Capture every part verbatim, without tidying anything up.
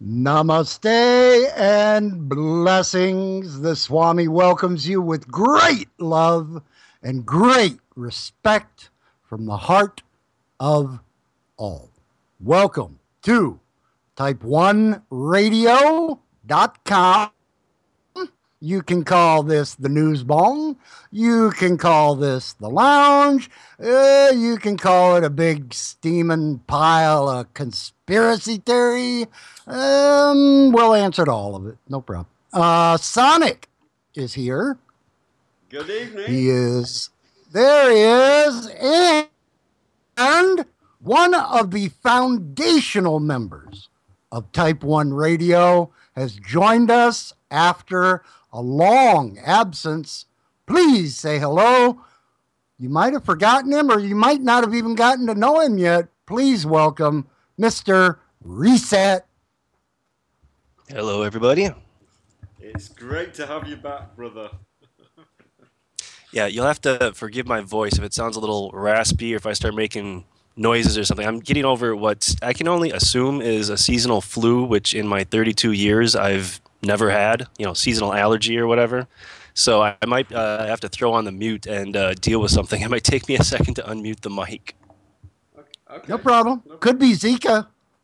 Namaste and blessings. The Swami welcomes you with great love and great respect from the heart of all. Welcome to type one radio dot com. You can call this the news bong. You can call this the lounge. Uh, you can call it a big steaming pile of conspiracy theory. Um, we'll answer to all of it. No problem. Uh, Sonic is here. Good evening. He is. There he is. And one of the foundational members of Type one Radio has joined us after a long absence. Please say hello. You might have forgotten him, or you might not have even gotten to know him yet. Please welcome Mister Reset. Hello, everybody. It's great to have you back, brother. Yeah, you'll have to forgive my voice if it sounds a little raspy or if I start making noises or something. I'm getting over what I can only assume is a seasonal flu, which in my thirty-two years I've never had, you know, seasonal allergy or whatever. So I might uh, have to throw on the mute and uh, deal with something. It might take me a second to unmute the mic. Okay. Okay. No problem. No Could be Zika.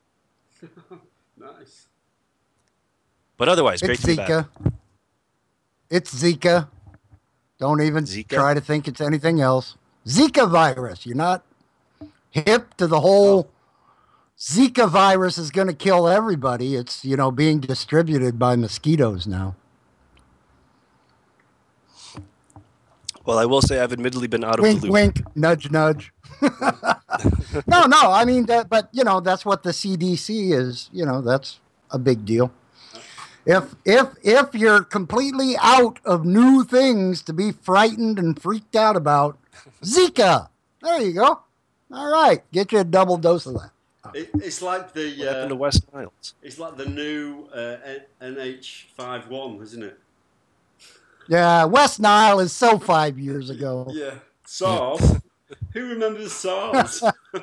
Nice. But otherwise, great It's to be back. Zika. It's Zika. Don't even Zika? try to think it's anything else. Zika virus. You're not hip to the whole Zika virus is going to kill everybody. It's, you know, being distributed by mosquitoes now. Well, I will say I've admittedly been out of Wink, the loop. wink, nudge, nudge. no, no. I mean, that, but, you know, that's what the C D C is. You know, that's a big deal. If if if you're completely out of new things to be frightened and freaked out about, Zika. There you go. All right, get you a double dose of that. It, it's like the What happened to uh, West Niles? it's like the new uh, N H fifty-one, isn't it? Yeah, West Nile is so five years ago. Yeah. SARS. Who remembers SARS?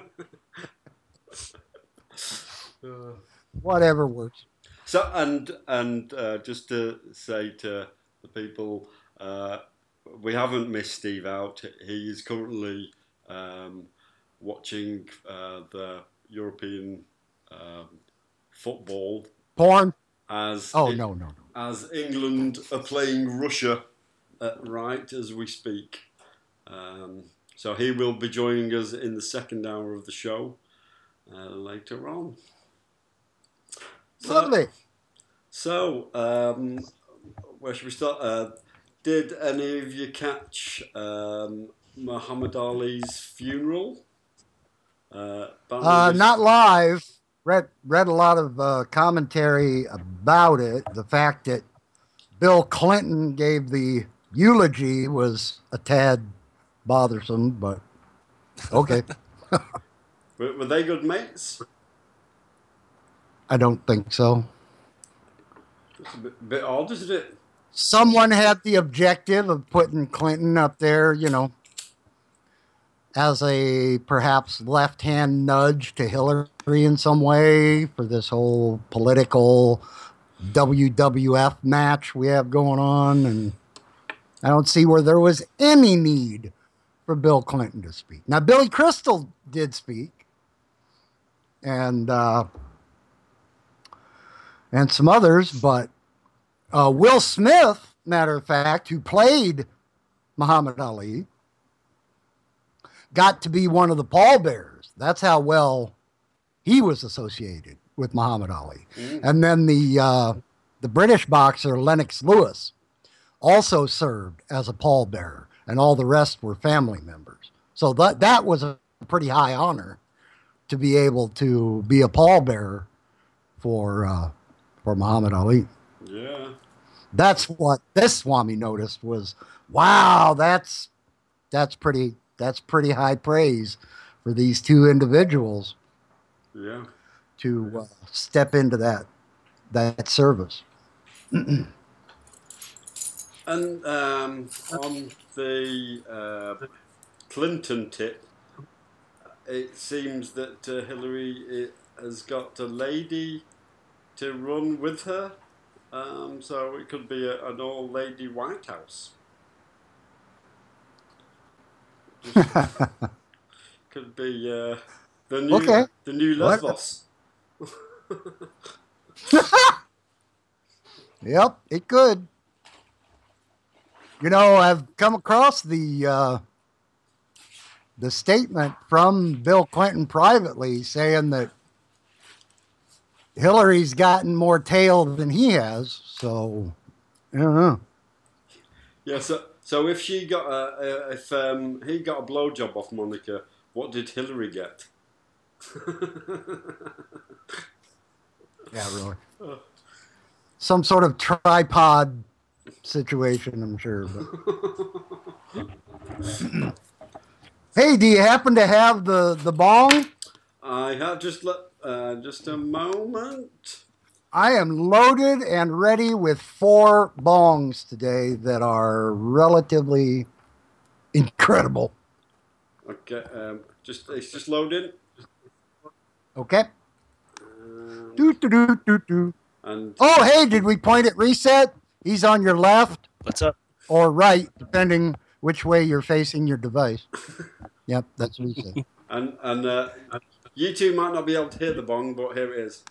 Uh, Whatever works. So and and uh, just to say to the people, uh, we haven't missed Steve out. He is currently um, watching uh, the European um, football Porn? as Oh, it- no, no, no. as England are playing Russia uh, right as we speak. Um, so he will be joining us in the second hour of the show uh, later on. So- Lovely. So, um, where should we start? Uh, did any of you catch um, Muhammad Ali's funeral? Uh, Uh, not live. Read read a lot of uh, commentary about it. The fact that Bill Clinton gave the eulogy was a tad bothersome, but okay. Were, were they good mates? I don't think so. It's a bit, bit odd, isn't it? Someone had the objective of putting Clinton up there, you know, as a perhaps left-hand nudge to Hillary in some way for this whole political W W F match we have going on. And I don't see where there was any need for Bill Clinton to speak. Now, Billy Crystal did speak. And, uh, and some others, but uh, Will Smith, matter of fact, who played Muhammad Ali, got to be one of the pallbearers. That's how well he was associated with Muhammad Ali. Mm. And then the uh, the British boxer Lennox Lewis also served as a pallbearer, and all the rest were family members. So that that was a pretty high honor to be able to be a pallbearer for uh, for Muhammad Ali. Yeah. That's what this Swami noticed was, wow, that's that's pretty that's pretty high praise for these two individuals Yeah. to uh, step into that that service. And um, on the uh, Clinton tip, it seems that uh, Hillary uh, has got a lady to run with her. Um, so it could be a, an old lady White House. Just could be uh, the new Okay. the new What? Lesbos. Yep, it could. You know, I've come across the uh, the statement from Bill Clinton privately saying that Hillary's gotten more tail than he has. So I don't know. Yeah. So so if she got a, a if um, he got a blowjob off Monica, what did Hillary get? Yeah, really. Some sort of tripod situation, I'm sure. But. Hey, do you happen to have the, the bong? I have just le- uh, just a moment. I am loaded and ready with four bongs today that are relatively incredible. Okay, um, just it's just loading. Okay. Um, Do, do, do, do, do. and Oh, hey, did we point at reset? He's on your left What's up? or right, depending which way you're facing your device. Yep, that's reset. and and uh, you two might not be able to hear the bong, but here it is.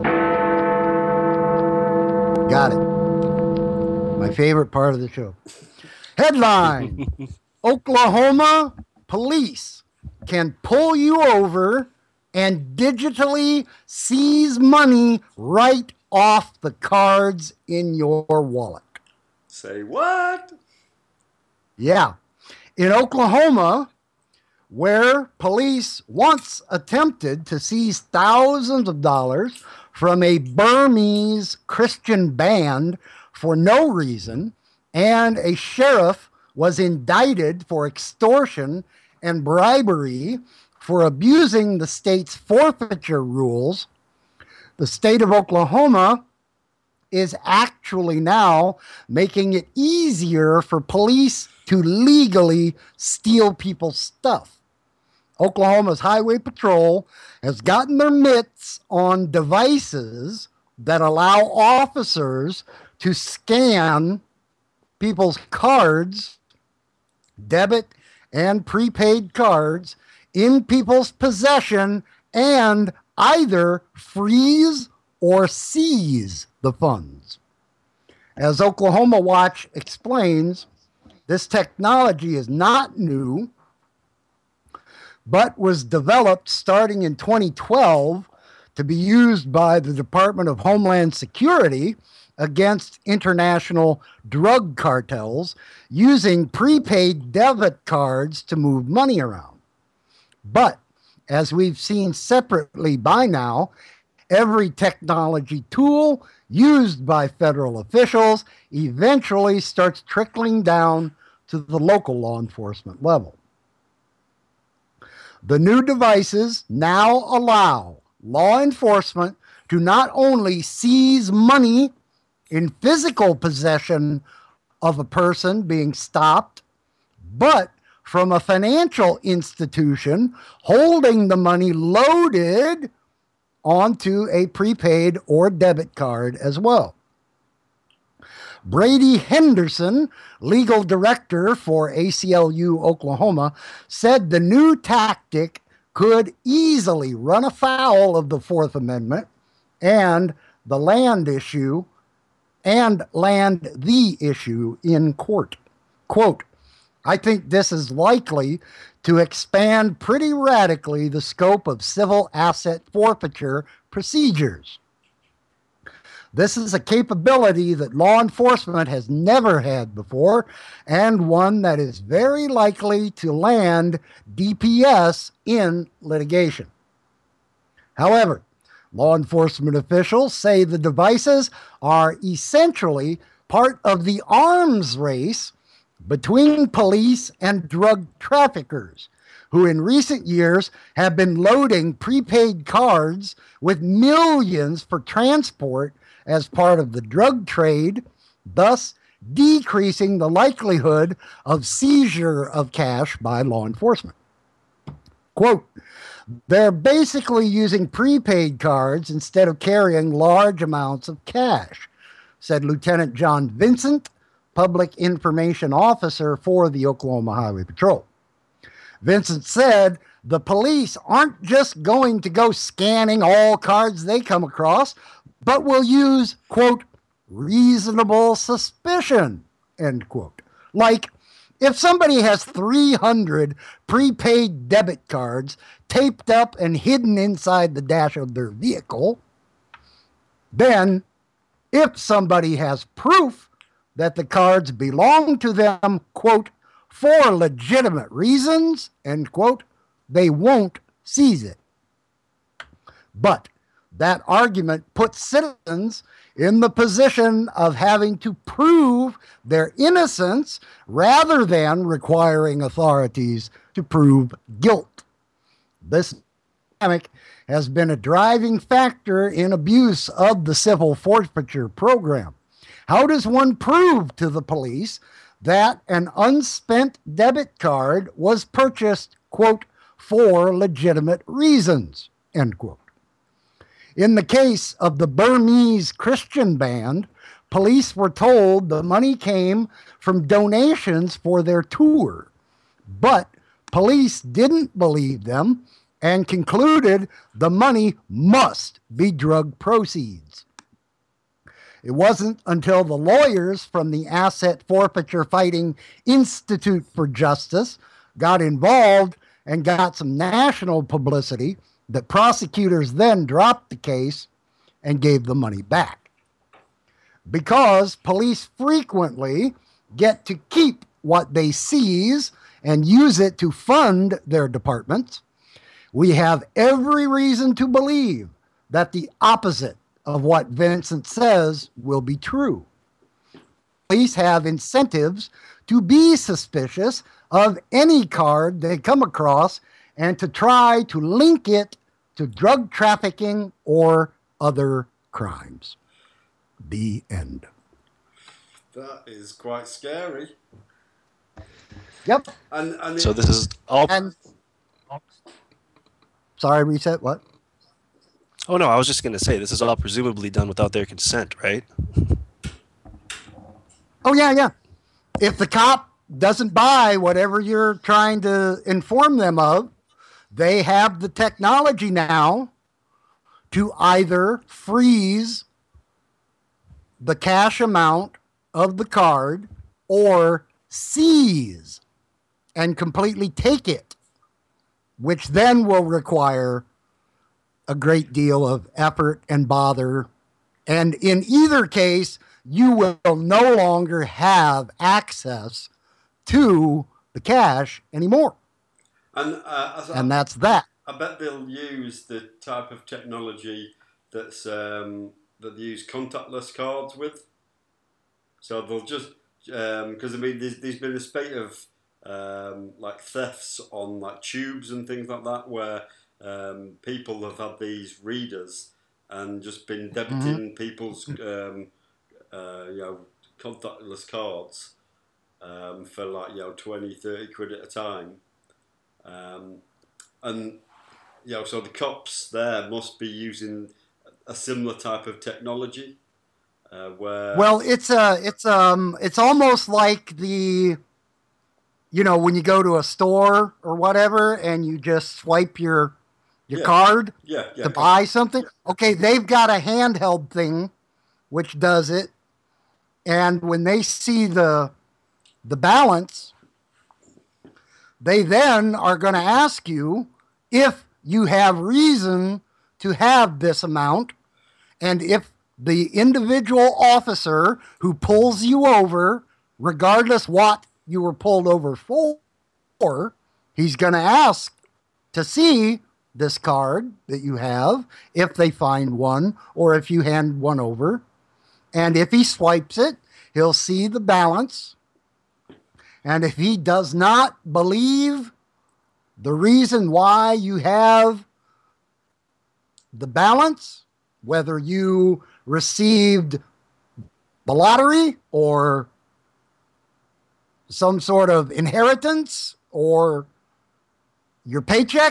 Got it. My favorite part of the show. Headline: Oklahoma police can pull you over and digitally seize money right off the cards in your wallet. Say what? Yeah. In Oklahoma, where police once attempted to seize thousands of dollars from a Burmese Christian band for no reason, and a sheriff was indicted for extortion and bribery for abusing the state's forfeiture rules, the state of Oklahoma is actually now making it easier for police to legally steal people's stuff. Oklahoma's Highway Patrol has gotten their mitts on devices that allow officers to scan people's cards, debit and prepaid cards, in people's possession and either freeze or seize the funds. As Oklahoma Watch explains, this technology is not new, but was developed starting in twenty twelve to be used by the Department of Homeland Security against international drug cartels using prepaid debit cards to move money around. But as we've seen separately by now, every technology tool used by federal officials eventually starts trickling down to the local law enforcement level. The new devices now allow law enforcement to not only seize money in physical possession of a person being stopped, but from a financial institution holding the money loaded onto a prepaid or debit card as well. Brady Henderson, legal director for A C L U Oklahoma, said the new tactic could easily run afoul of the Fourth Amendment and the land issue and land the issue in court. Quote, I think this is likely to expand pretty radically the scope of civil asset forfeiture procedures. This is a capability that law enforcement has never had before, and one that is very likely to land D P S in litigation. However, law enforcement officials say the devices are essentially part of the arms race between police and drug traffickers, who in recent years have been loading prepaid cards with millions for transport as part of the drug trade, thus decreasing the likelihood of seizure of cash by law enforcement. Quote, They're basically using prepaid cards instead of carrying large amounts of cash, said Lieutenant John Vincent, Public Information Officer for the Oklahoma Highway Patrol. Vincent said the police aren't just going to go scanning all cards they come across, but will use, quote, reasonable suspicion, end quote. Like, if somebody has three hundred prepaid debit cards taped up and hidden inside the dash of their vehicle, then if somebody has proof that the cards belong to them, quote, for legitimate reasons, end quote, they won't seize it. But that argument puts citizens in the position of having to prove their innocence rather than requiring authorities to prove guilt. This dynamic has been a driving factor in abuse of the civil forfeiture program. How does one prove to the police that an unspent debit card was purchased, quote, for legitimate reasons, end quote? In the case of the Burmese Christian band, police were told the money came from donations for their tour, but police didn't believe them and concluded the money must be drug proceeds. It wasn't until the lawyers from the Asset Forfeiture Fighting Institute for Justice got involved and got some national publicity that prosecutors then dropped the case and gave the money back. Because police frequently get to keep what they seize and use it to fund their departments, we have every reason to believe that the opposite of what Vincent says will be true. Police have incentives to be suspicious of any card they come across and to try to link it to drug trafficking or other crimes. The end. That is quite scary. Yep. And, and So it, this is all. And sorry, reset. What? Oh no, I was just going to say this is all presumably done without their consent, right? Oh yeah, yeah. If the cop doesn't buy whatever you're trying to inform them of, they have the technology now to either freeze the cash amount of the card or seize and completely take it, which then will require a great deal of effort and bother. And in either case, you will no longer have access to the cash anymore. and, uh, I, And that's that. I bet they'll use the type of technology that's um, that they use contactless cards with. So they'll just because um, I mean, there's, there's been a spate of um, like thefts on like tubes and things like that, where um, people have had these readers and just been debiting mm-hmm. people's um, uh, you know contactless cards um, for like you know twenty, thirty quid at a time, um, and you know so the cops there must be using a similar type of technology. Uh, where well, it's a, it's um, it's almost like the, you know, when you go to a store or whatever, and you just swipe your your yeah. card yeah, yeah, to buy something. Okay, they've got a handheld thing which does it, and when they see the the balance, they then are going to ask you if you have reason to have this amount, and if the individual officer who pulls you over, regardless what you were pulled over for, he's going to ask to see this card that you have, if they find one, or if you hand one over. And if he swipes it, he'll see the balance. And if he does not believe the reason why you have the balance, whether you received the lottery or some sort of inheritance or your paycheck,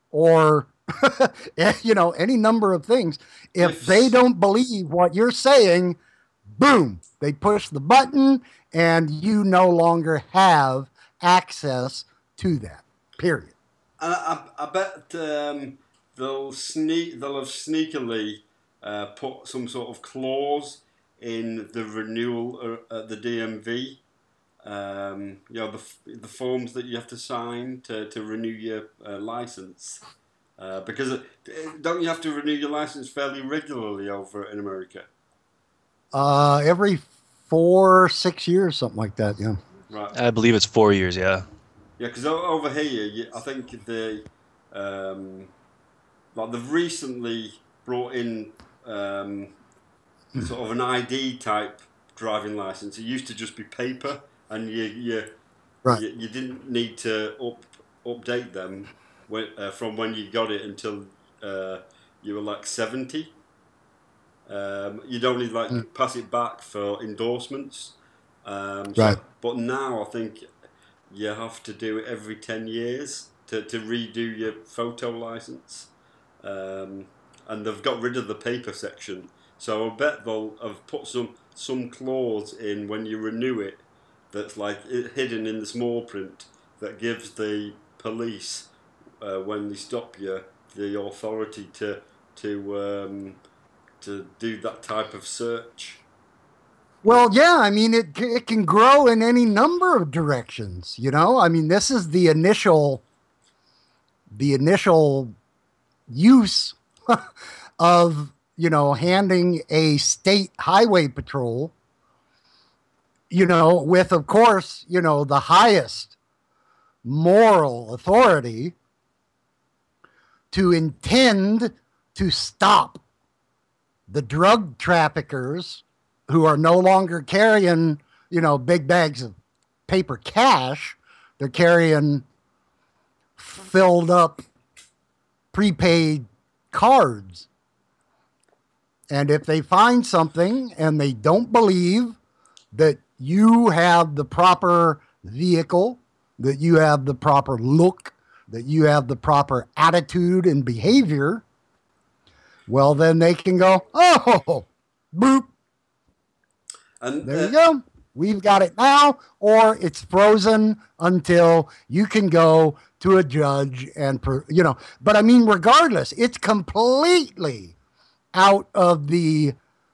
or you know, any number of things. If they Gifts. don't believe what you're saying, boom, they push the button and you no longer have access to that. Period. And I, I, I bet um, they'll sneak. They'll have sneakily uh, put some sort of clause in the renewal uh, at the D M V. Um, you know, the the forms that you have to sign to, to renew your uh, license. Uh, because it, don't you have to renew your license fairly regularly over in America? Uh, every four, six years, something like that. Yeah. Right. I believe it's four years. Yeah. Yeah, because over here, you, I think they um, like they've recently brought in um, sort of an I D type driving license. It used to just be paper, and you you Right. you, you didn't need to up update them when, uh, from when you got it until uh, you were like seventy. Um, you'd only Mm. like pass it back for endorsements. Um, Right. so, but now I think you have to do it every ten years to, to redo your photo license. Um, and they've got rid of the paper section. So I bet they'll have put some, some clause in when you renew it that's like hidden in the small print that gives the police, uh, when they stop you, the authority to to um, to do that type of search. Well, yeah, I mean, it it can grow in any number of directions. You know, I mean, this is the initial the initial use of, you know, handing a state highway patrol, you know, with, of course, you know, the highest moral authority to intend to stop the drug traffickers who are no longer carrying, you know, big bags of paper cash. They're carrying filled up prepaid cards. And if they find something and they don't believe that you have the proper vehicle, that you have the proper look, that you have the proper attitude and behavior, well, then they can go, oh, boop, And there uh, you go. We've got it now, or it's frozen until you can go to a judge and, you know, but I mean, regardless, it's completely out of the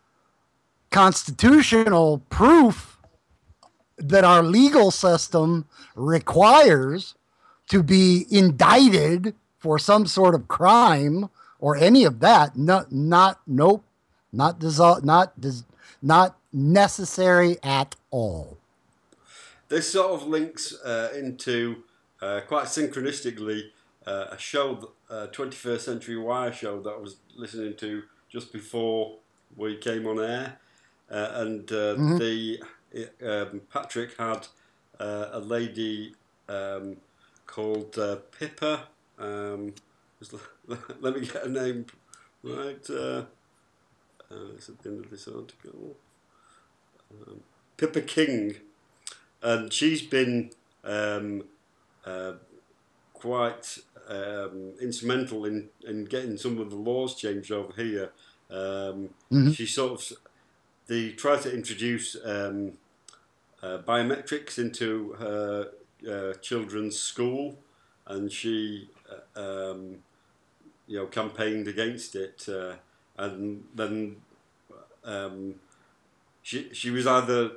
constitutional proof that our legal system requires to be indicted for some sort of crime or any of that. Not, not, nope, not dissolve, not, dis, not necessary at all. this sort of links uh, into uh, quite synchronistically uh, a show, uh, twenty-first Century Wire show that I was listening to just before we came on air, uh, and uh, Mm-hmm. the um, Patrick had uh, a lady um, called uh, Pippa. Um, just let me get her name right. Uh, uh, it's at the end of this article. Um, Pippa King, and she's been um, uh, quite um, instrumental in, in getting some of the laws changed over here. Um, Mm-hmm. she sort of they tried to introduce um, uh, biometrics into her uh, children's school, and she uh, um, you know campaigned against it, uh, and then um, she she was either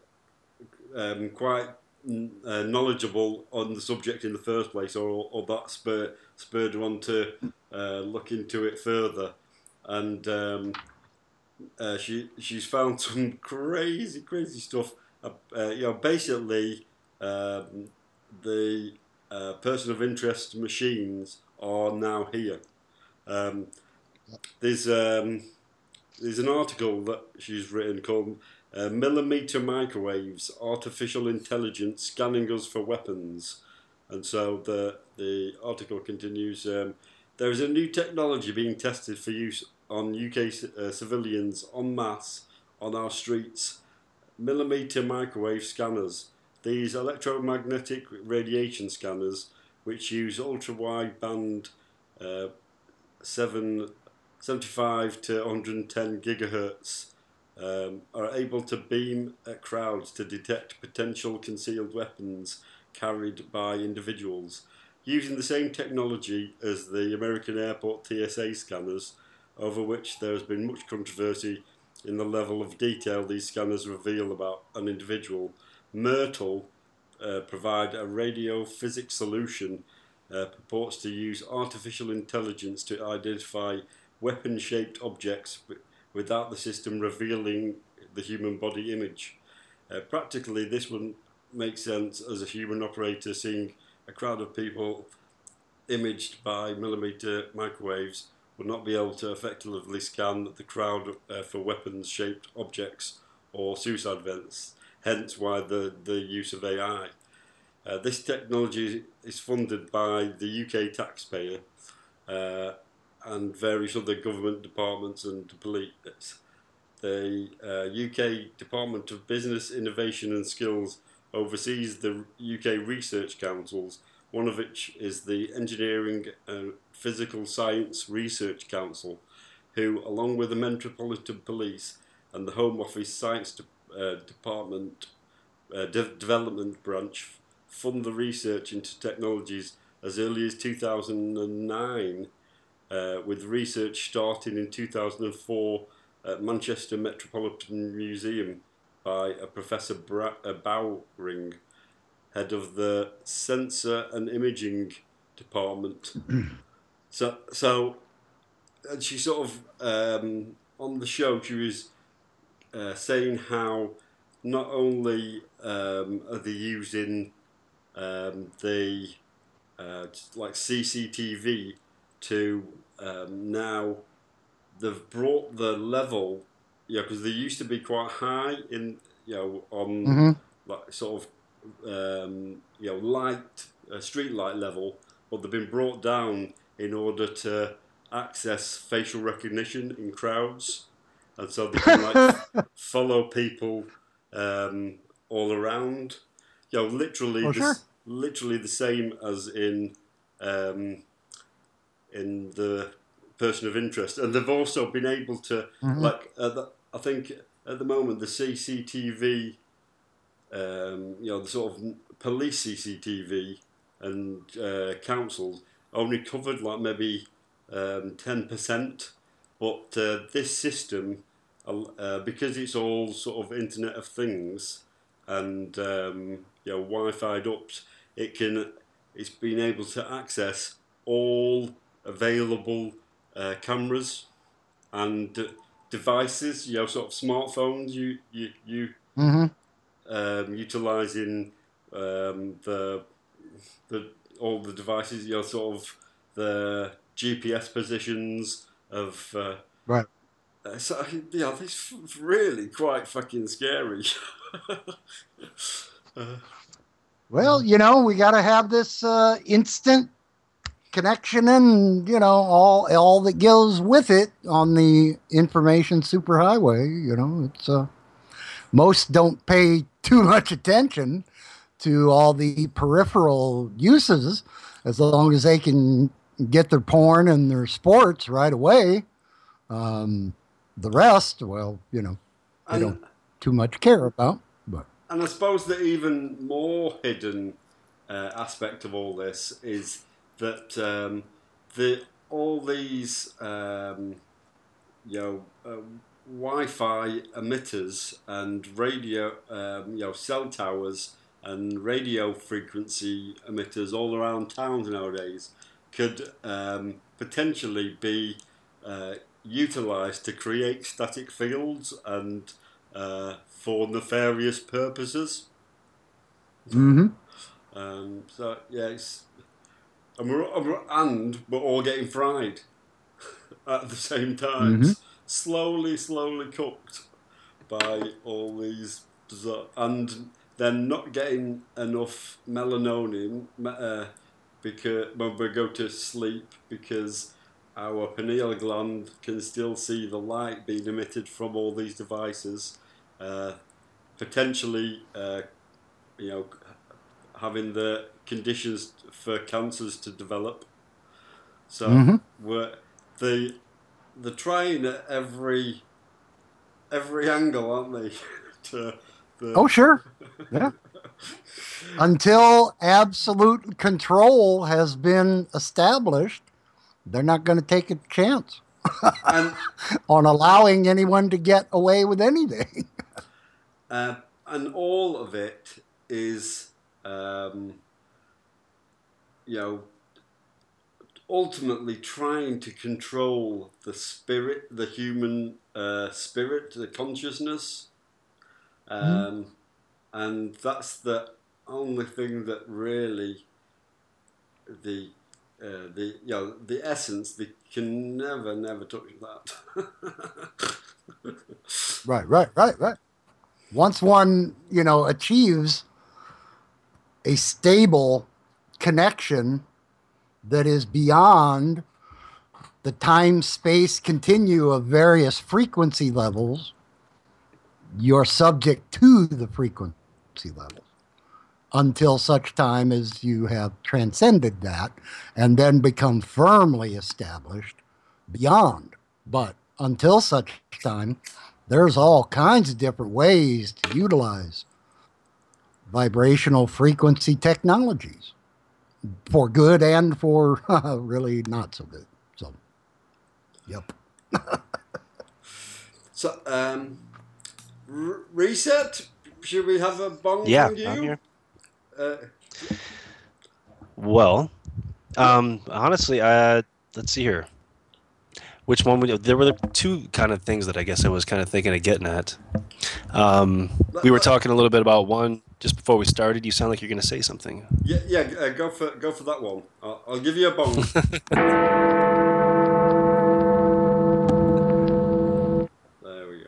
um, quite uh, knowledgeable on the subject in the first place, or, or that spur, spurred her on to uh, look into it further. And um, uh, she she's found some crazy, crazy stuff. Uh, uh, you know, basically, um, the uh, person of interest machines are now here. Um, there's um, there's an article that she's written called uh, Millimeter Microwaves, Artificial Intelligence Scanning Us for Weapons. And so the, the article continues, um, there is a new technology being tested for use on U K uh, civilians en masse on our streets. Millimeter microwave scanners. These electromagnetic radiation scanners, which use ultra-wide band uh, seven, seventy-five to one hundred ten gigahertz, um, are able to beam at crowds to detect potential concealed weapons carried by individuals. Using the same technology as the American airport T S A scanners, over which there has been much controversy in the level of detail these scanners reveal about an individual, Myrtle uh, provide a radio physics solution uh, purports to use artificial intelligence to identify weapon-shaped objects without the system revealing the human body image. Uh, practically, this wouldn't make sense as a human operator seeing a crowd of people imaged by millimeter microwaves would not be able to effectively scan the crowd uh, for weapons-shaped objects or suicide events, hence why the, the use of A I. Uh, this technology is funded by the U K taxpayer uh, and various other government departments and police. The uh, U K Department of Business, Innovation and Skills oversees the U K research councils, one of which is the Engineering and Physical Science Research Council, who, along with the Metropolitan Police and the Home Office Science De- uh, Department uh, De- Development Branch, fund the research into technologies as early as two thousand nine, uh, with research starting in two thousand four at Manchester Metropolitan Museum by a Professor Bra- uh, Bowring, head of the Sensor and Imaging Department. so, so and she sort of, um, on the show, she was uh, saying how not only um, are they using um, the uh, like C C T V to um, now they've brought the level, you know, because they used to be quite high in, you know, on Mm-hmm. like sort of um, you know light uh, street light level, but they've been brought down in order to access facial recognition in crowds, and so they can like f- follow people um, all around. You know, literally Oh, sure. this, literally the same as in um, in the person of interest, and they've also been able to Mm-hmm. like uh, the, I think at the moment the C C T V, um, you know, the sort of police C C T V and uh, councils only covered like maybe um, ten percent, but uh, this system, uh, because it's all sort of Internet of Things and um, you know Wi-Fi'd up, it can it's been able to access all available uh, cameras and uh, devices, you know, sort of smartphones. You you you Mm-hmm. um, utilizing um, the the all the devices, you know, sort of the G P S positions of. Uh, Right. uh, so yeah, it's really quite fucking scary. uh, Well, you know, we got to have this uh, instant connection and you know all all that goes with it on the information superhighway. You know, it's uh, most don't pay too much attention to all the peripheral uses as long as they can get their porn and their sports right away. Um, the rest, well, you know, they don't and too much care about. But and I suppose the even more hidden uh, aspect of all this is that um, the all these um, you know uh, Wi-Fi emitters and radio um, you know cell towers and radio frequency emitters all around towns nowadays could um, potentially be uh, utilized to create static fields and uh, for nefarious purposes. mm-hmm, Um, so yeah, it's, and we're and we're all getting fried at the same time, mm-hmm. slowly, slowly cooked by all these bizarre, and then not getting enough melatonin uh, because when we go to sleep because our pineal gland can still see the light being emitted from all these devices, uh, potentially, uh, you know, having the conditions for cancers to develop. So Mm-hmm. we're the the trying at every every angle, aren't they? to Oh, the sure. Yeah. Until absolute control has been established, they're not going to take a chance and on allowing anyone to get away with anything. uh, and all of it is, um, you know, ultimately trying to control the spirit, the human uh, spirit, the consciousness, Mhm. um, and that's the only thing that really the uh, the you know the essence. They can never never touch that. Right, right, right, right. Once one, you know, achieves a stable connection that is beyond the time space continue of various frequency levels, you're subject to the frequency levels until such time as you have transcended that and then become firmly established beyond. But until such time, there's all kinds of different ways to utilize vibrational frequency technologies for good and for really not so good. So, yep. So um, r- reset. Should we have a bong Yeah, from I'm you? here. Uh, Well, yeah. um, honestly, uh, let's see here. Which one would there were two kind of things that I guess I was kind of thinking of getting at. Um, we Let, were let, talking a little bit about one just before we started. You sound like you're going to say something. yeah, yeah. Uh, go for go for that one. I'll, I'll give you a bong. There we go.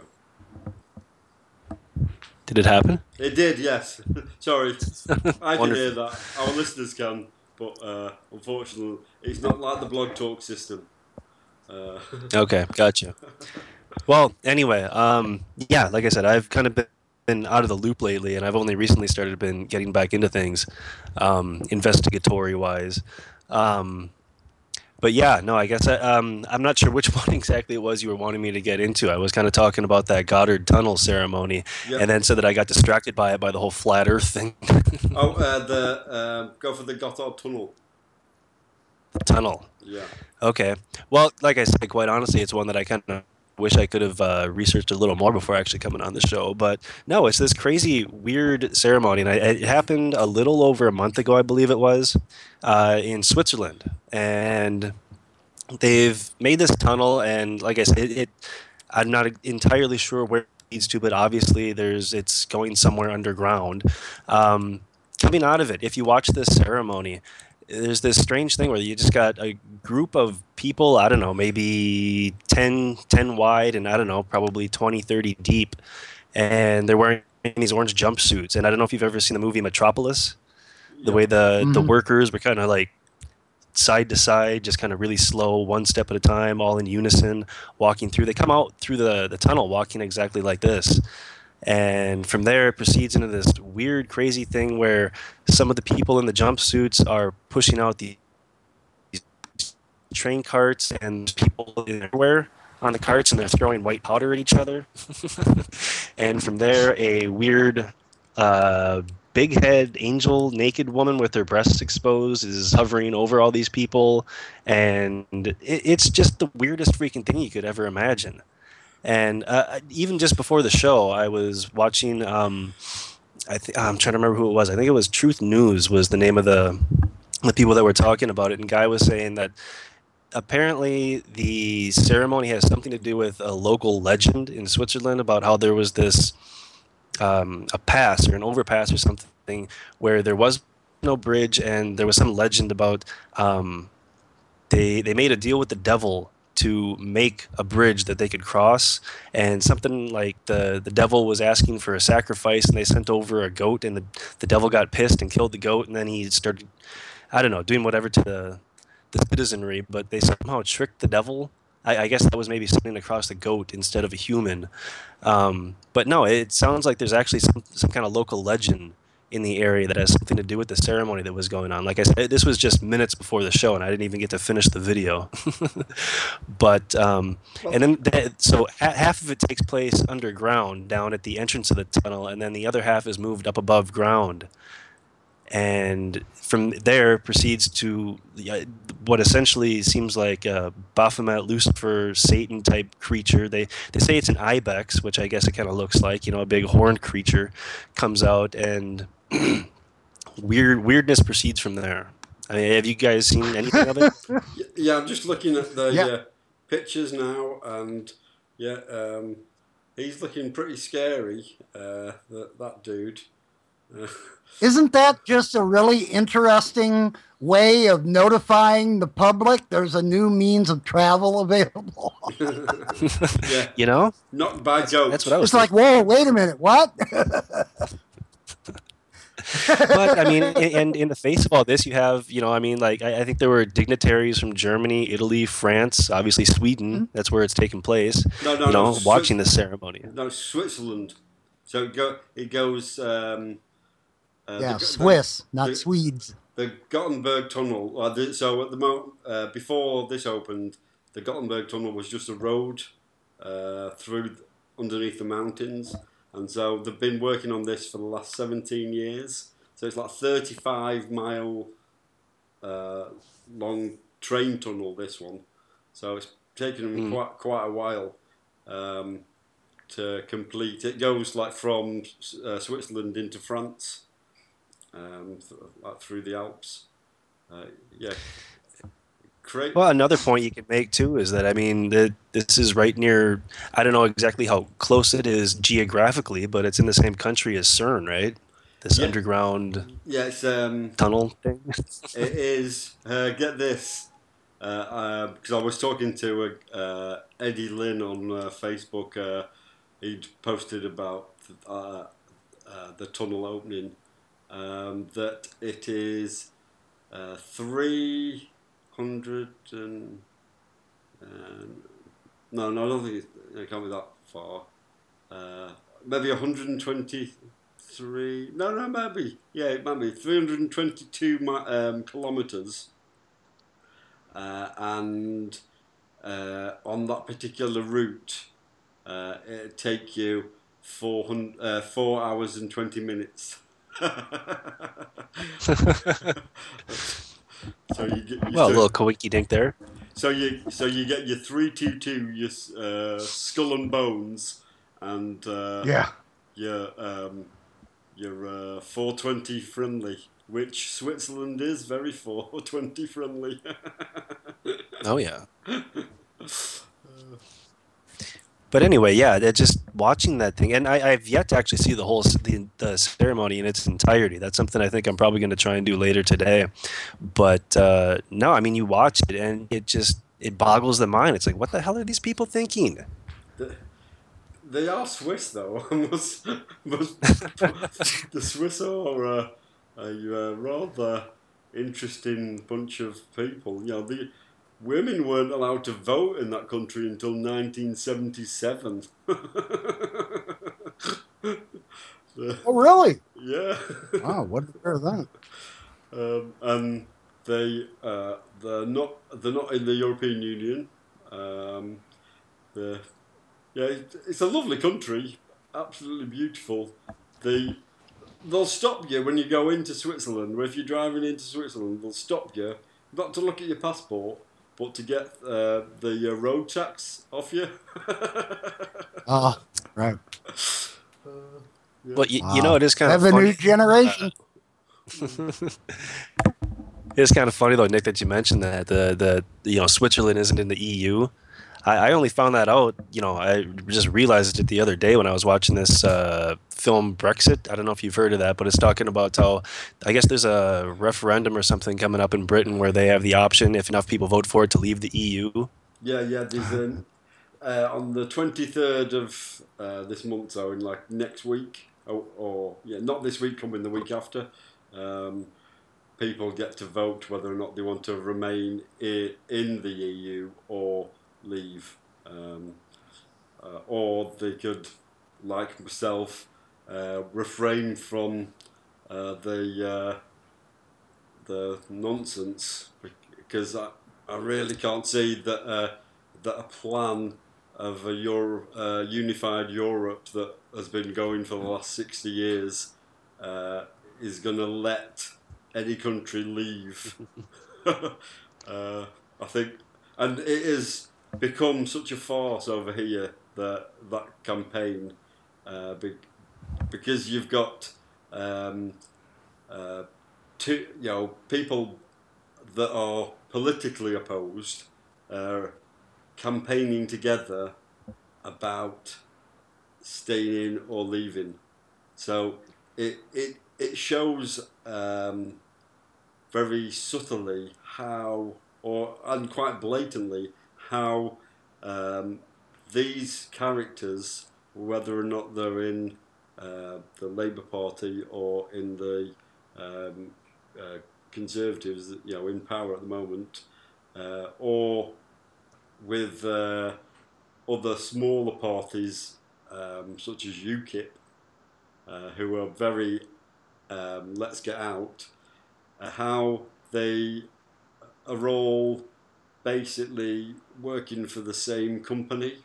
Did it happen? It did, yes. Sorry, I can hear Wonderful. that. Our listeners can, but uh, unfortunately, it's not like the blog talk system. Uh, Okay, gotcha. Well, anyway, um, yeah, like I said, I've kind of been been out of the loop lately, and I've only recently started been getting back into things, um, investigatory wise. Um, but yeah, no, I guess I, um, I'm not sure which one exactly it was you were wanting me to get into. I was kind of talking about that Goddard Tunnel ceremony, and yep. then said that I got distracted by it by the whole flat Earth thing. Oh, uh, the uh, go for the Gotthard Tunnel. The tunnel. Yeah. Okay. Well, like I said, quite honestly, it's one that I kind of wish I could have uh, researched a little more before actually coming on the show. But no, it's this crazy, weird ceremony, and I, it happened a little over a month ago, I believe it was, uh, in Switzerland, and they've made this tunnel, and like I said, it, it I'm not entirely sure where it leads to, but obviously there's it's going somewhere underground. Um, coming out of it, if you watch this ceremony, there's this strange thing where you just got a group of people, I don't know, maybe ten, ten wide and I don't know, probably twenty, thirty deep, and they're wearing these orange jumpsuits. And I don't know if you've ever seen the movie Metropolis, the way Yep. the the Mm-hmm. workers were kind of like side to side, just kind of really slow, one step at a time, all in unison, walking through. They come out through the, the tunnel walking exactly like this. And from there, it proceeds into this weird, crazy thing where some of the people in the jumpsuits are pushing out the train carts, and people everywhere on the carts, and they're throwing white powder at each other. And from there, a weird uh, big head angel naked woman with her breasts exposed is hovering over all these people, and it, it's just the weirdest freaking thing you could ever imagine. And uh, even just before the show, I was watching. Um, I th- I'm trying to remember who it was. I think it was Truth News was the name of the the people that were talking about it. And guy was saying that apparently the ceremony has something to do with a local legend in Switzerland about how there was this um, a pass or an overpass or something where there was no bridge, and there was some legend about um, they they made a deal with the devil to make a bridge that they could cross, and something like the the devil was asking for a sacrifice, and they sent over a goat, and the the devil got pissed and killed the goat, and then he started, I don't know, doing whatever to the the citizenry, but they somehow tricked the devil. I, I guess that was maybe sending across the goat instead of a human. Um, but no, it sounds like there's actually some some kind of local legend in the area that has something to do with the ceremony that was going on. Like I said, this was just minutes before the show, and I didn't even get to finish the video. But um, Well, and then that, so ha- half of it takes place underground down at the entrance of the tunnel, and then the other half is moved up above ground, and from there proceeds to uh, what essentially seems like a Baphomet, Lucifer, Satan type creature. They they say it's an ibex, which I guess it kind of looks like, you know, a big horned creature comes out, and weird weirdness proceeds from there. I mean, have you guys seen anything of it? y- yeah, I'm just looking at the Yeah. uh, pictures now, and yeah, um, he's looking pretty scary. Uh, that that dude. Uh, Isn't that just a really interesting way of notifying the public there's a new means of travel available? yeah, You know, knocked by that's, goat. that's what I was It's like, thinking. whoa, wait a minute, what? But I mean, and in the face of all this, you have, you know, I mean, like I, I think there were dignitaries from Germany, Italy, France, obviously Sweden. That's where it's taking place. No, no, You no. know, watching Swiss, the ceremony. no, Switzerland. So it go it goes um, uh, the, Yeah, the Swiss, not the Swedes. the Gothenburg Tunnel. Uh, the, so at the moment, uh, before this opened, the Gothenburg Tunnel was just a road uh, through th- underneath the mountains, and so they've been working on this for the last seventeen years. So it's like thirty-five mile uh, long train tunnel. This one, so it's taken them Mm. quite quite a while um, to complete. It goes like from uh, Switzerland into France, um, th- like through the Alps. Uh, yeah, great. Well, another point you can make too is that I mean, that this is right near. I don't know exactly how close it is geographically, but it's in the same country as CERN, right? This Yeah, underground yeah. It's um, tunnel thing. it is. Uh, get this, uh, uh, because I was talking to uh, Eddie Lynn on uh, Facebook. Uh, he'd posted about uh, uh, the tunnel opening. Um, that it is uh, three hundred and um, no, no, I don't think it's, it can't be that far. Uh, maybe one hundred twenty-three. No, no, maybe. Yeah, it might be three hundred twenty-two mi- um, kilometers. Uh, and uh, on that particular route, uh, it'd take you four hundred, uh, four hours and twenty minutes. so you get you Well, a so, little coinky dink there. so you so you get your three two two, your uh, skull and bones, and uh, Yeah. your um, your uh, four twenty friendly, which Switzerland is very four twenty friendly. Oh yeah. But anyway, yeah, they're just watching that thing, and I, I've yet to actually see the whole s- the, the ceremony in its entirety. That's something I think I'm probably going to try and do later today. But uh, no, I mean, you watch it, and it just it boggles the mind. It's like, what the hell are these people thinking? The- They are Swiss, though. must, must, the Swiss are a, a, uh rather interesting bunch of people. You know, the women weren't allowed to vote in that country until nineteen seventy-seven. The- Oh, really? yeah, Wow, what did I hear that? um, and they uh, they're not they're not in the European Union. Um, the Yeah, it- it's a lovely country, absolutely beautiful. They they'll stop you when you go into Switzerland. Or if you're driving into Switzerland, they'll stop you not to look at your passport, but to get uh, the uh, road tax off you. Ah, right. Yeah. Well, you, you know, Wow. it is kind of Have a new funny. generation. It's kind of funny though, Nick, that you mentioned that the the you know Switzerland isn't in the E U. I, I only found that out, you know, I just realized it the other day when I was watching this uh, film Brexit. I don't know if you've heard of that, but it's talking about how I guess there's a referendum or something coming up in Britain where they have the option, if enough people vote for it, to leave the E U. Yeah, yeah. There's an uh, on the twenty-third of uh, this month, so in like next week, or, or yeah, not this week, coming the week after. Um, People get to vote whether or not they want to remain i- in the E U or leave, um, uh, or they could, like myself, uh, refrain from uh, the uh, the nonsense, because I, I really can't see that uh, that a plan of a Euro, uh, unified Europe that has been going for the last sixty years uh, is going to let any country leave. uh, I think, and it has become such a farce over here, that that campaign, uh, be, because you've got um, uh, two, you know, people that are politically opposed uh, campaigning together about staying in or leaving. So it it it shows um, very subtly how, or and quite blatantly, how um, these characters, whether or not they're in uh, the Labour Party or in the um, uh, Conservatives, you know, in power at the moment, uh, or with uh, other smaller parties um, such as UKIP, uh, who are very um, let's get out, uh, how they are all basically working for the same company,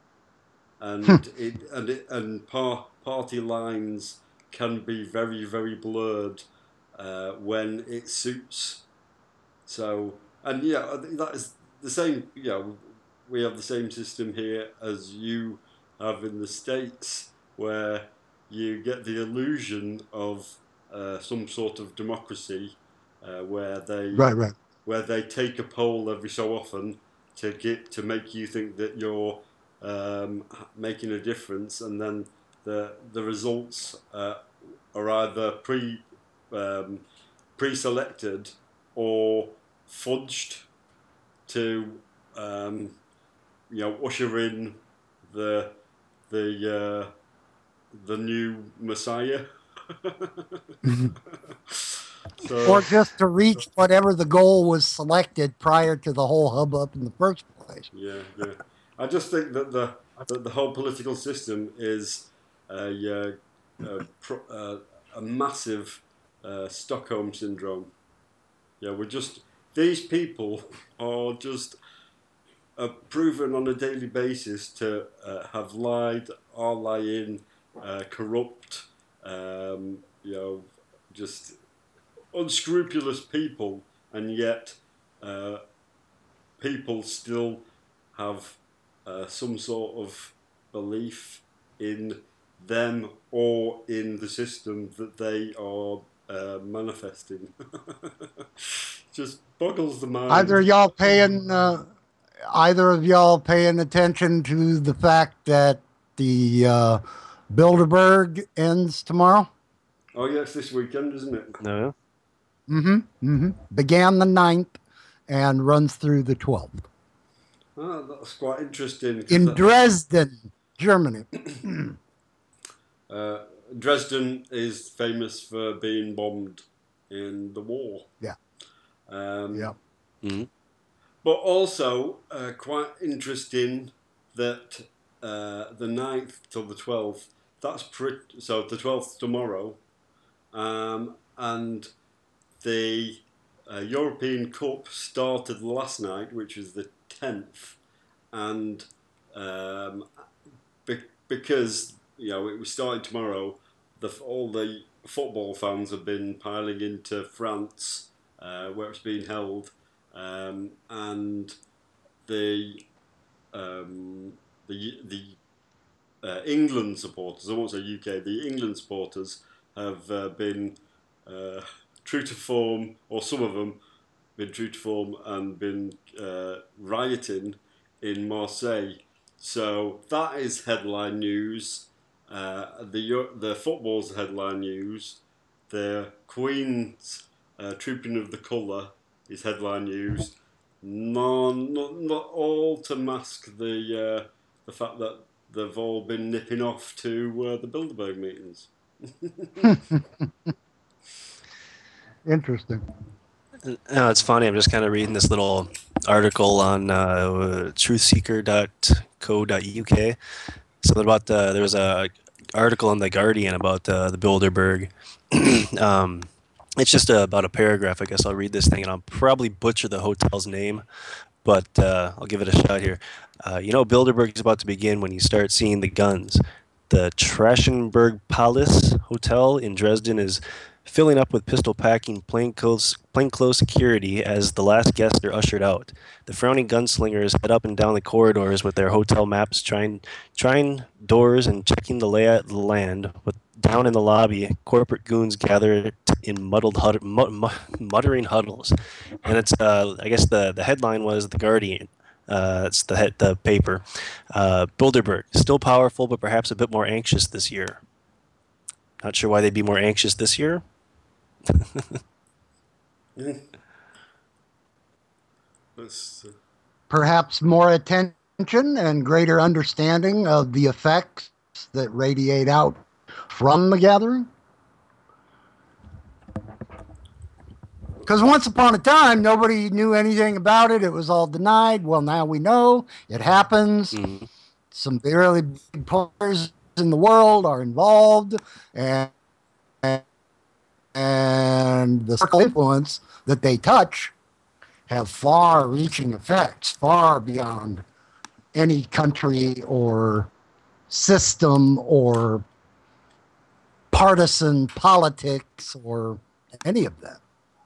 and it and it, and par- party lines can be very very blurred uh, when it suits. So, and yeah, that is the same. You know, we have the same system here as you have in the States, where you get the illusion of uh, some sort of democracy, uh, where they Right, right. where they take a poll every so often to get to make you think that you're um, making a difference, and then the the results uh, are either pre um, pre-selected or fudged to um, you know, usher in the the uh, the new Messiah. So, Or just to reach whatever the goal was selected prior to the whole hubbub in the first place. yeah, yeah. I just think that the that the whole political system is a uh, a, pro- uh, a massive uh, Stockholm syndrome. Yeah, we're just these people are just uh, proven on a daily basis to uh, have lied, are lying, uh, corrupt, um, you know, just unscrupulous people, and yet uh, people still have uh, some sort of belief in them or in the system that they are uh, manifesting. Just boggles the mind. Either y'all paying, uh, either of y'all paying attention to the fact that the uh, Bilderberg ends tomorrow? Oh yeah, it's this weekend, isn't it? No. Mm-hmm. Mm-hmm. Began the ninth and runs through the twelfth. Ah, that's quite interesting. 'cause In that- Dresden, Germany. uh, Dresden is famous for being bombed in the war. Yeah. Um, Yeah. Mhm. But also uh, quite interesting that uh, the ninth till the twelfth, that's pretty, so the twelfth tomorrow, um, and the uh, European Cup started last night, which was the tenth, and um, be- because you know it was starting tomorrow, the all the football fans have been piling into France, uh, where it's being held, um, and the um, the the uh, England supporters, I won't say U K, the England supporters have uh, been uh, true to form, or some of them been true to form and been uh, rioting in Marseille. So that is headline news. Uh, the the football's headline news. The Queen's uh, trooping of the colour is headline news. None, not, not all to mask the uh, the fact that they've all been nipping off to uh, the Bilderberg meetings. Interesting. No, it's funny. I'm just kind of reading this little article on uh, truth seeker dot co dot U K. Something about the there was a article in the Guardian about uh, the Bilderberg. um, it's just uh, about a paragraph. I guess I'll read this thing, and I'll probably butcher the hotel's name, but uh, I'll give it a shot here. Uh, you know, Bilderberg is about to begin when you start seeing the guns. The Trashenberg Palace Hotel in Dresden is filling up with pistol-packing plainclothes, plainclothes security as the last guests are ushered out. The frowning gunslingers head up and down the corridors with their hotel maps, trying, trying doors and checking the layout of the land. With down in the lobby, corporate goons gather in muddled, hud- mu- mu- muttering huddles, and it's uh, I guess the the headline was The Guardian. Uh, it's the head, the paper. Uh, Bilderberg, still powerful, but perhaps a bit more anxious this year. Not sure why they'd be more anxious this year. Mm. That's, uh, Perhaps more attention and greater understanding of the effects that radiate out from the gathering. Because once upon a time, nobody knew anything about it. It was all denied. Well, now we know it happens. Mm-hmm. Some really big players in the world are involved, and and the circle of influence that they touch have far-reaching effects, far beyond any country or system or partisan politics or any of that.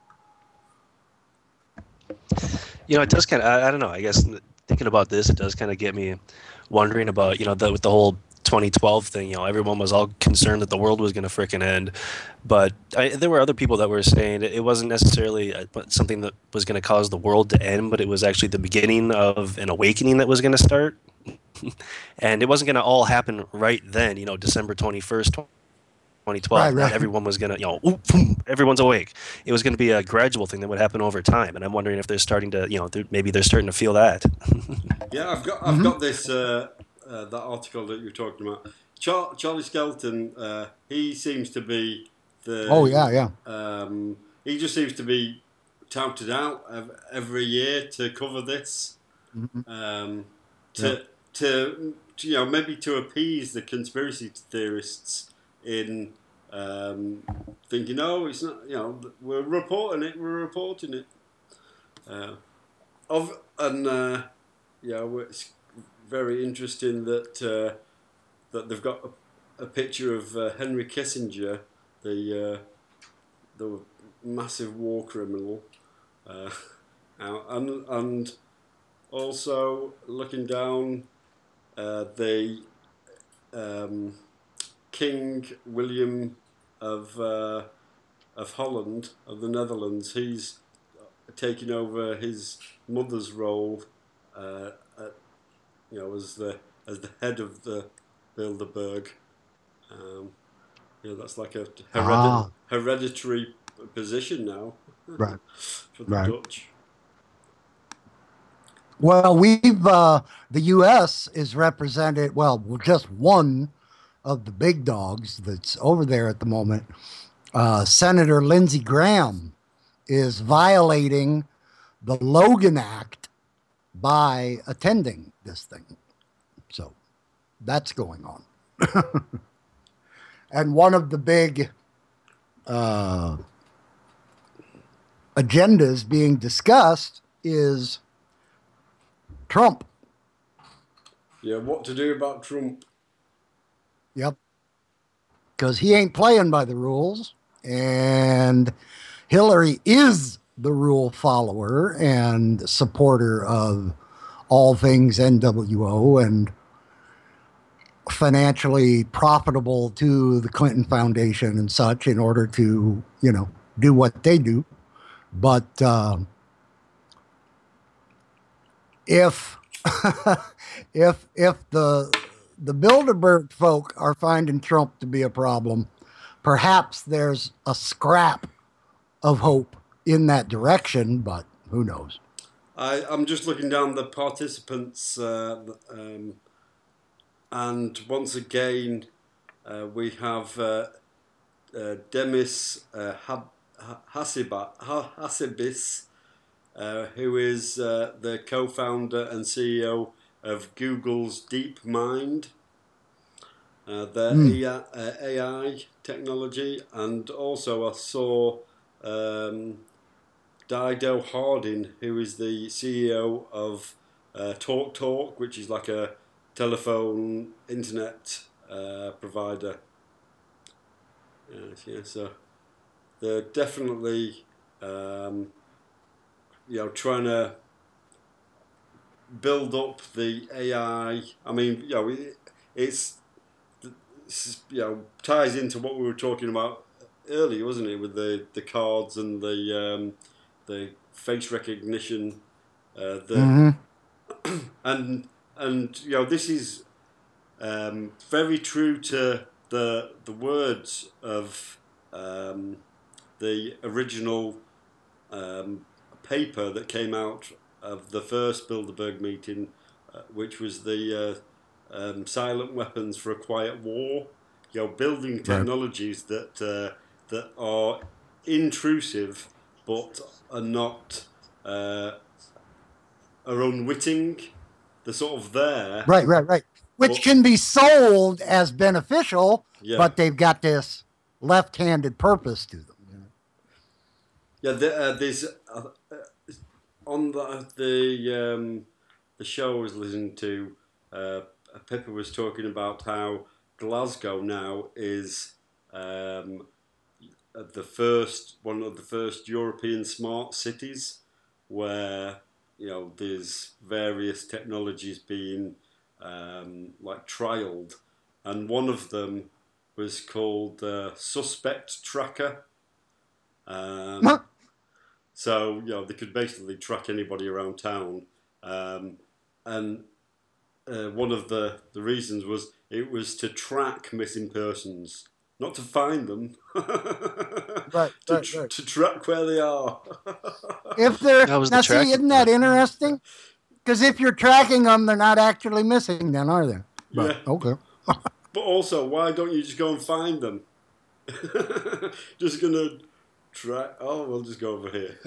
You know, it does kind of, I, I don't know, I guess thinking about this, it does kind of get me wondering about, you know, the, with the whole twenty twelve thing, you know, everyone was all concerned that the world was going to frickin' end. But I, there were other people that were saying it wasn't necessarily uh, something that was going to cause the world to end, but it was actually the beginning of an awakening that was going to start. And it wasn't going to all happen right then, you know, December twenty-first, twenty twelve. Right, right. Not everyone was going to, you know, ooh, boom, everyone's awake. It was going to be a gradual thing that would happen over time. And I'm wondering if they're starting to, you know, they're, maybe they're starting to feel that. yeah, I've got I've Mhm. got this uh, uh, that article that you're talking about. Char- Charlie Skelton, uh, he seems to be the. Oh, yeah, yeah. Um, he just seems to be touted out ev- every year to cover this. Mhm. Um, to, Yeah. to to you know maybe to appease the conspiracy theorists in um, thinking, oh, it's not, you know, we're reporting it, we're reporting it. Uh, of and uh, yeah, it's very interesting that uh, that they've got a, a picture of uh, Henry Kissinger, the uh, the massive war criminal, uh, and and also looking down, uh, the um, King William of uh, of Holland, of the Netherlands. He's taking over his mother's role, uh, at, you know, as the as the head of the Bilderberg. Um, you know, that's like a heredi- Ah, hereditary position now right, for the right. Dutch. Well, we've uh, the U S is represented. Well, we're just one of the big dogs that's over there at the moment. Uh, Senator Lindsey Graham is violating the Logan Act by attending this thing. So that's going on. And one of the big uh, agendas being discussed is Trump. Yeah, what to do about Trump? Yep. Because he ain't playing by the rules. And Hillary is the rule follower and supporter of all things N W O and financially profitable to the Clinton Foundation and such in order to, you know, do what they do. But uh, if if if the the Bilderberg folk are finding Trump to be a problem, perhaps there's a scrap of hope in that direction, but who knows? I, I'm just looking down the participants, uh, um, and once again, uh, we have uh, uh, Demis uh, Hab- Hasiba- Ha- Hasibis, uh, who is uh, the co-founder and C E O of Google's DeepMind. uh, their Mm. A I, uh, A I technology, and also I saw um, Dido Harding, who is the C E O of uh, Talk Talk, which is like a telephone internet uh, provider. Yes, yeah, so they're definitely, um, you know, trying to build up the A I. I mean, you know, it, it's, it's you know ties into what we were talking about earlier, wasn't it, with the, the cards and the um, the face recognition, uh, the Mm-hmm. and and you know this is um, very true to the the words of um, the original um, paper that came out of the first Bilderberg meeting, uh, which was the uh, um, silent weapons for a quiet war. You know, building Right. technologies that uh, that are intrusive but are not uh, are unwitting. They're sort of there, Right, right, right. Which but can be sold as beneficial, yeah, but they've got this left-handed purpose to them. you know. yeah. The, uh, there's uh, uh, on the the um, the show I was listening to. Uh, Pippa was talking about how Glasgow now is um, the first one of the first European smart cities where you know there's various technologies being um, like trialed, and one of them was called uh, Suspect Tracker. Um, so you know they could basically track anybody around town, um, and uh, one of the, the reasons was it was to track missing persons, not to find them, Right, to right, tr- right. to track where they are. If they're That was the now, see, tracking isn't that part. interesting? Because if you're tracking them, they're not actually missing, then are they? But Yeah, okay. but also, why don't you just go and find them? Just gonna track. Oh, we'll just go over here.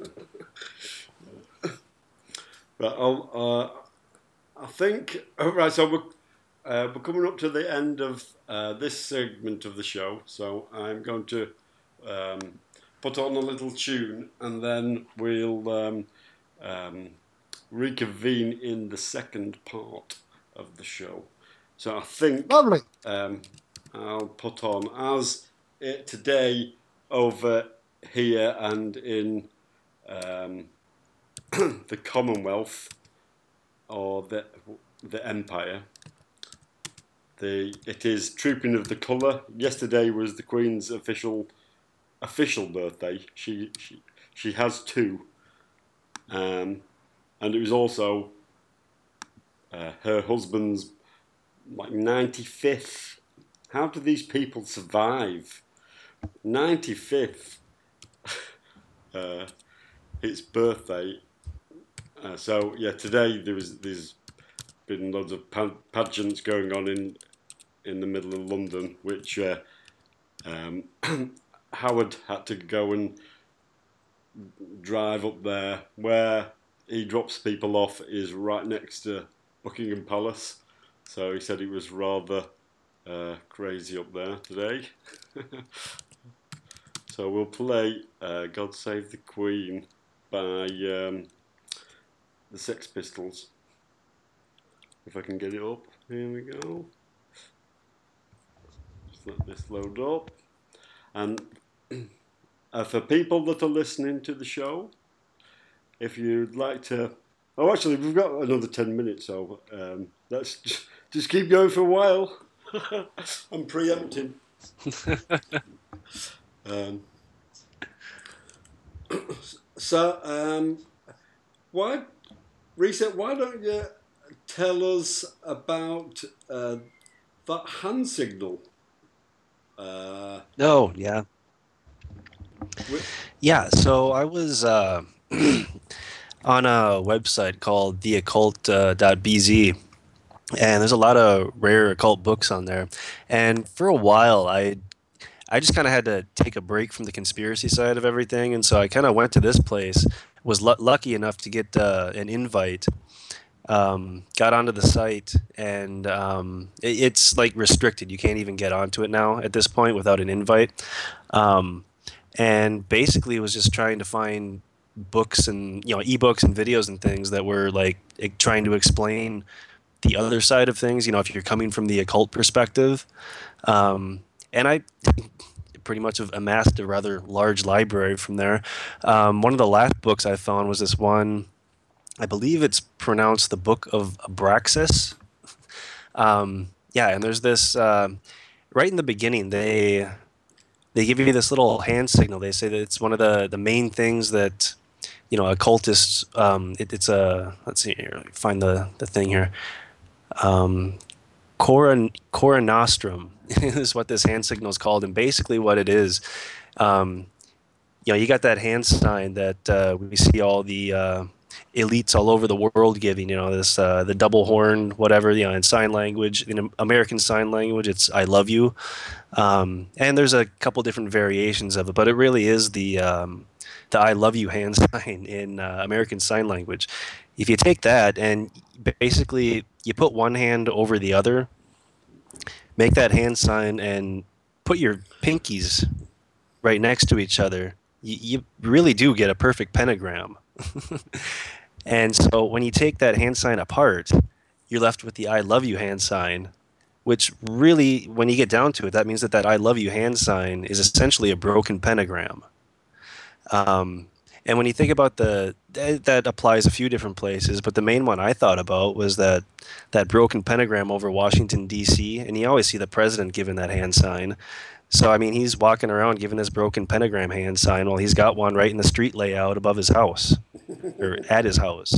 Right, I'll, uh, I think. Right, so we're uh, we're coming up to the end of uh, this segment of the show. So I'm going to um, put on a little tune, and then we'll um, um, reconvene in the second part of the show. So I think Lovely. um, I'll put on as it today over here and in um, the Commonwealth or the the Empire. The it is Trooping of the Colour. Yesterday was the Queen's official official birthday. She she she has two, um, and it was also uh, her husband's like ninety-fifth. How do these people survive? ninety-fifth. uh, its birthday. Uh, so yeah, today there was there's been loads of pageants going on in in the middle of London, which uh, um, Howard had to go and drive up there. Where he drops people off is right next to Buckingham Palace, so he said it was rather uh, crazy up there today. So we'll play uh, God Save the Queen by um, the Sex Pistols. If I can get it up. Here we go. Just let this load up. And uh, for people that are listening to the show, if you'd like to... Oh, actually, we've got another ten minutes, so um, let's just, just keep going for a while. I'm preempting. um, so, um, why, Reset, why don't you tell us about uh, that hand signal? Uh, Oh, yeah. Yeah, so I was uh, on a website called the occult dot b z, and there's a lot of rare occult books on there. And for a while, I I just kind of had to take a break from the conspiracy side of everything, and so I kind of went to this place. Was lu- lucky enough to get uh, an invite um, got onto the site, and um, it, it's like restricted. You can't even get onto it now at this point without an invite. Um, and basically, it was just trying to find books and you know ebooks and videos and things that were like e- trying to explain the other side of things. You know, if you're coming from the occult perspective, um, and I pretty much have amassed a rather large library from there. Um, one of the last books I found was this one. I believe it's pronounced the Book of Abraxas. Um, yeah, and there's this um right in the beginning. They they give you this little hand signal. They say that it's one of the the main things that you know occultists. Um, it, it's a let's see here. Let me find the the thing here. Um, Cora Cora Nostrum is what this hand signal is called, and basically what it is. Um, you know, you got that hand sign that uh, we see all the uh, elites all over the world giving. You know, this uh, the double horn, whatever. You know, in sign language, in American Sign Language, it's "I love you," um, and there's a couple different variations of it, but it really is the um, the "I love you" hand sign in uh, American Sign Language. If you take that and basically you put one hand over the other, make that hand sign, and put your pinkies right next to each other, you, you really do get a perfect pentagram. And so when you take that hand sign apart, you're left with the I love you hand sign, which really, when you get down to it, that means that that I love you hand sign is essentially a broken pentagram. Um, and when you think about the, that, that applies a few different places, but the main one I thought about was that that broken pentagram over Washington, D C, and you always see the president giving that hand sign. So, I mean, he's walking around giving this broken pentagram hand sign while he's got one right in the street layout above his house or at his house.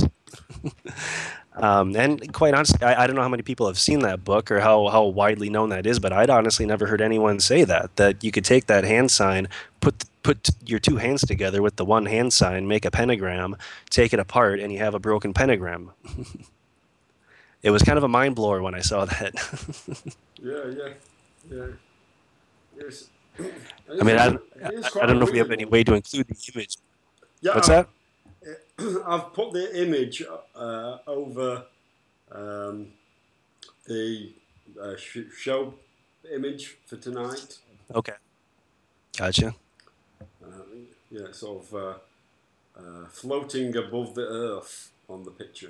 Um, and quite honestly, I, I don't know how many people have seen that book or how, how widely known that is, but I'd honestly never heard anyone say that, that you could take that hand sign, put put your two hands together with the one hand sign, make a pentagram, take it apart, and you have a broken pentagram. It was kind of a mind blower when I saw that. Yeah, yeah, yeah. Yes. I mean, I, It's I, I quite don't a know if we have weird any one. way to include the image. Yeah, What's I've, that? I've put the image uh, over um, the uh, sh- show image for tonight. Okay. Gotcha. Uh, yeah, sort of uh, uh, floating above the earth on the picture.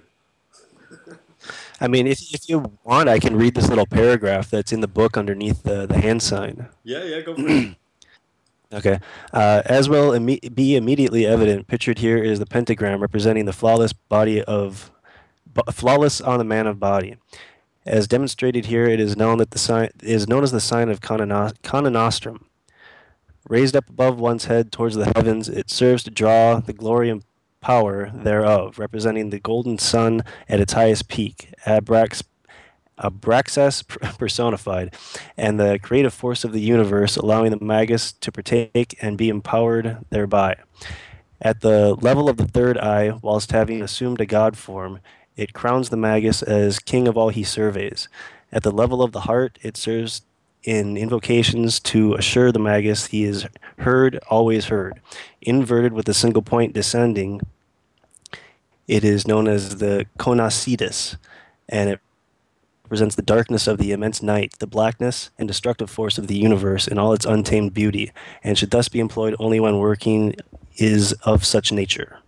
I mean, if, if you want, I can read this little paragraph that's in the book underneath the, the hand sign. Yeah, yeah, go for it. Okay. Uh, as will imme- be immediately evident, pictured here is the pentagram representing the flawless body of b- flawless on the man of body. As demonstrated here, it is known that the sign is known as the sign of Conan Nostrum. Raised up above one's head towards the heavens, it serves to draw the glory and power thereof, representing the golden sun at its highest peak, Abrax, Abraxas personified, and the creative force of the universe, allowing the Magus to partake and be empowered thereby. At the level of the third eye, whilst having assumed a god form, it crowns the Magus as king of all he surveys. At the level of the heart, it serves in invocations to assure the Magus he is heard, always heard. Inverted with a single point descending, it is known as the Conacetus, and it represents the darkness of the immense night, the blackness and destructive force of the universe in all its untamed beauty, and should thus be employed only when working is of such nature.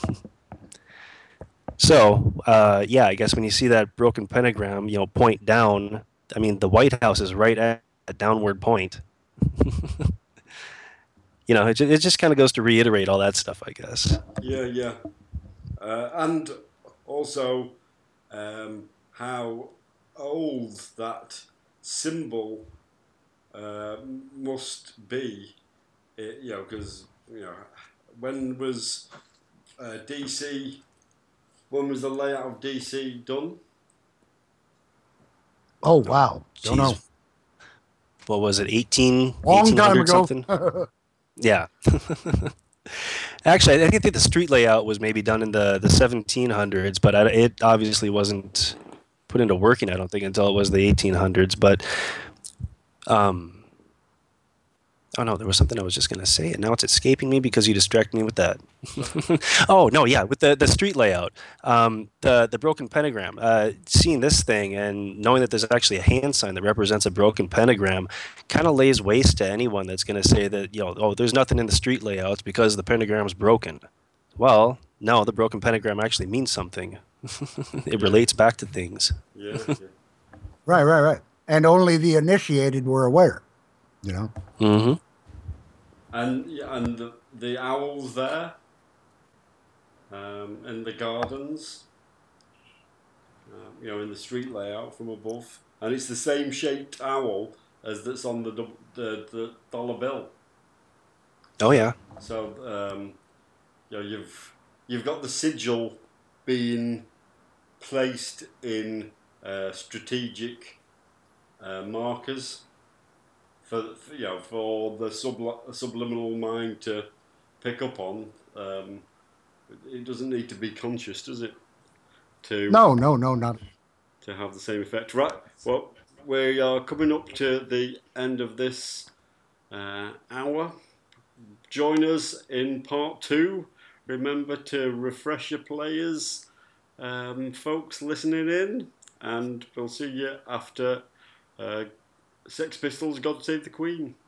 So, uh, yeah, I guess when you see that broken pentagram, you know, point down, I mean, the White House is right at a downward point. You know, it, it just kind of goes to reiterate all that stuff, I guess. Yeah, yeah. Uh, and also um, how old that symbol uh, must be, it, you know, because, you know, when was uh, D C, when was the layout of D C done? Oh, wow. Don't know. Jeez. What was it, eighteen, Long time ago. something? Yeah. Actually, I think the street layout was maybe done in the, the seventeen hundreds, but it obviously wasn't put into working, I don't think, until it was the eighteen hundreds. But um, Oh no, there was something I was just gonna say, and now it's escaping me because you distracted me with that. Oh no, yeah, with the, the street layout, um, the the broken pentagram. Uh, seeing this thing and knowing that there's actually a hand sign that represents a broken pentagram, kind of lays waste to anyone that's gonna say that you know, oh, there's nothing in the street layouts because the pentagram's broken. Well, no, the broken pentagram actually means something. It Yeah, relates back to things. yeah, yeah. Right, right, right. And only the initiated were aware. You know. Mm-hmm. And yeah, and the, the owls there um, in the gardens, um, you know, in the street layout from above, and it's the same shaped owl as that's on the dou- the, the dollar bill. Oh So yeah. so um, you know you've you've got the sigil being placed in uh, strategic uh, markers for, for you know for the subli- subliminal mind to pick up on. Um, it doesn't need to be conscious, does it, to No, no, no, not. to have the same effect? Right. Well, we are coming up to the end of this uh, hour. Join us in part two. Remember to refresh your players, um, folks listening in, and we'll see you after uh, Sex Pistols, God Save the Queen.